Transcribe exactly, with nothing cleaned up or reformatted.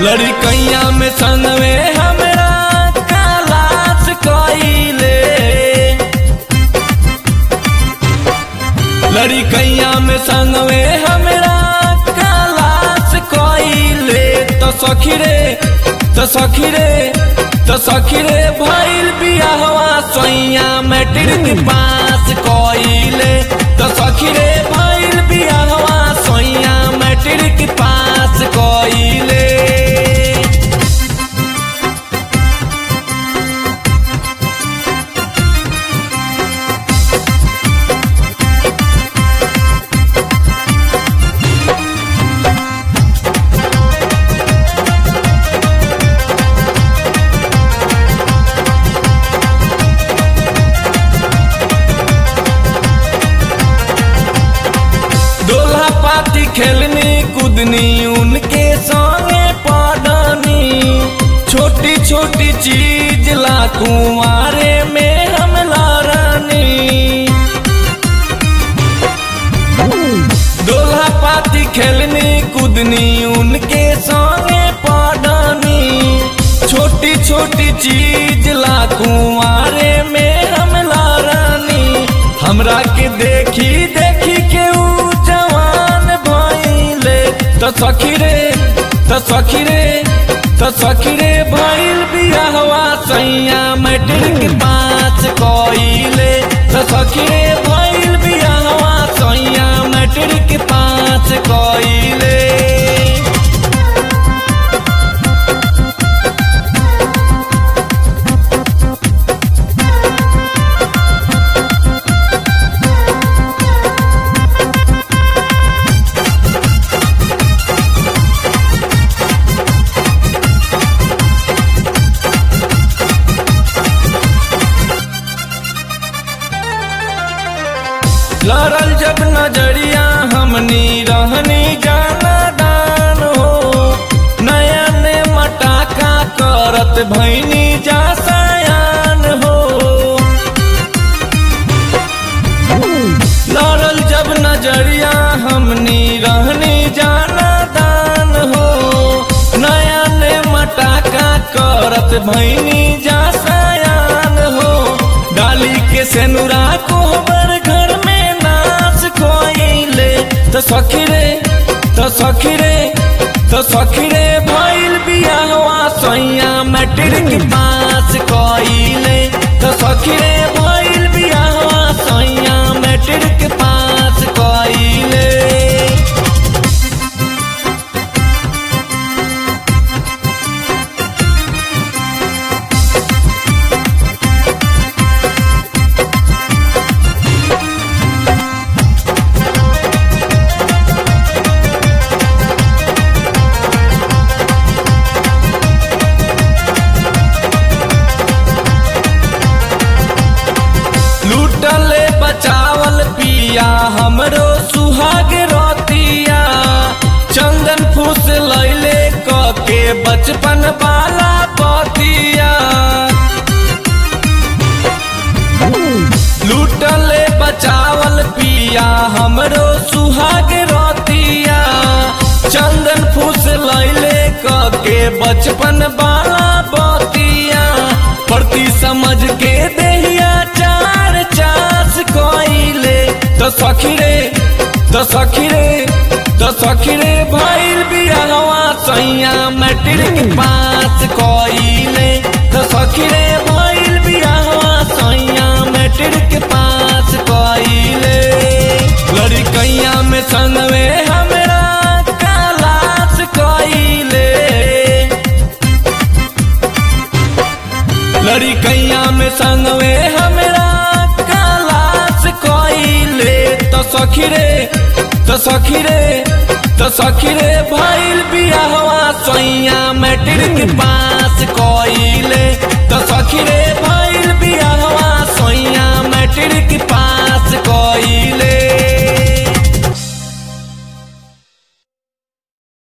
लड़कैया में संगवे हमरा कलास कइले, लड़कैया में संगवे हमरा कलास कइले। तो सखी रे तो सखी रे तो सखी रे भइल बियाहवा सैया मैट्रिक पास कइले। तो सखी रे भइल बियाहवा सैया मैट्रिक पास कइले। खेलनी कूदनी उनके संगे पढ़नी, छोटी छोटी चीज ला कुंवारे में हम लड़नी। दोल्हा पाती खेलनी कूदनी उनके संगे पढ़नी, छोटी छोटी चीज ला कुंवारे में हम लड़नी। हमरा के देखी देखी के ऊ जवान भइले। तो सखी रे तो सखी रे तो सखी रे भइल बियाहवा सैया मैट्रिक पास कइले। तो सखी रे भइल बियाहवा सैया मैट्रिक पास कइले। लड़ल जब नजरिया हमनी रहनी जाना दान हो, नया ने मटाका करत भैनी जा सयान हो। लड़ल जब नजरिया हमनी रहनी जाना दान हो, नया ने मटाका करत भैनी जा सयान हो। डाली के सेनुरा कोहबर घर में कइले। तो सखी रे तो सखी रे तो सखी रे भइल बियाहवा सैया मैट्रिक पास कइले। तो सखी रे भइल बियाहवा सैया मैट्रिक पास कइले। लूटले बचावल पिया हमरो सुहाग रोतिया, चंदन फूस लैले कके बचपन वाला बतिया। लूटले बचावल पिया हमरो सुहाग रोतिया, चंदन फूस लैले कके बचपन वाला बतिया। प्रति समझ के देहिया चार चास कइले। तो सखी रे तो सखी रे तो सखी रे भइल बियाहवा सैया मैट्रिक पास कइले। तो सखी रे भइल बियाहवा सैया मैट्रिक पास कइले। लड़कैया में संगवे हमरा कलास कइले, लड़कैया में संगवे हमरा कलास कइले। तो सखी रे तो सखी रे तो सखी रे भइल बियाहवा सैया मैट्रिक पास कइले। तो सखी रे भइल बियाहवा सैया मैट्रिक पास